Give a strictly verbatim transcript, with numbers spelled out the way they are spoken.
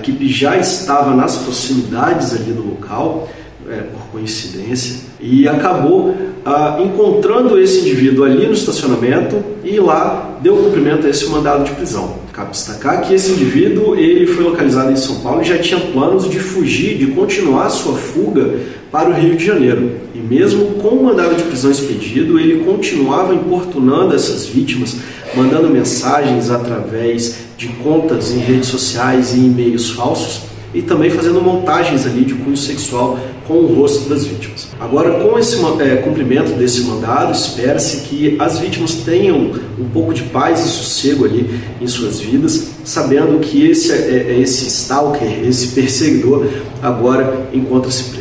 equipe já estava nas proximidades ali do local, é, por coincidência, e acabou ah, encontrando esse indivíduo ali no estacionamento e lá deu cumprimento a esse mandado de prisão. Cabe destacar que esse indivíduo ele foi localizado em São Paulo e já tinha planos de fugir, de continuar sua fuga para o Rio de Janeiro. E mesmo com o mandado de prisão expedido, ele continuava importunando essas vítimas, mandando mensagens através de contas em redes sociais e e-mails falsos, e também fazendo montagens ali de cunho sexual com o rosto das vítimas. Agora, com esse é, cumprimento desse mandado, espera-se que as vítimas tenham um pouco de paz e sossego ali em suas vidas, sabendo que esse, é, esse stalker, esse perseguidor, agora encontra-se preso.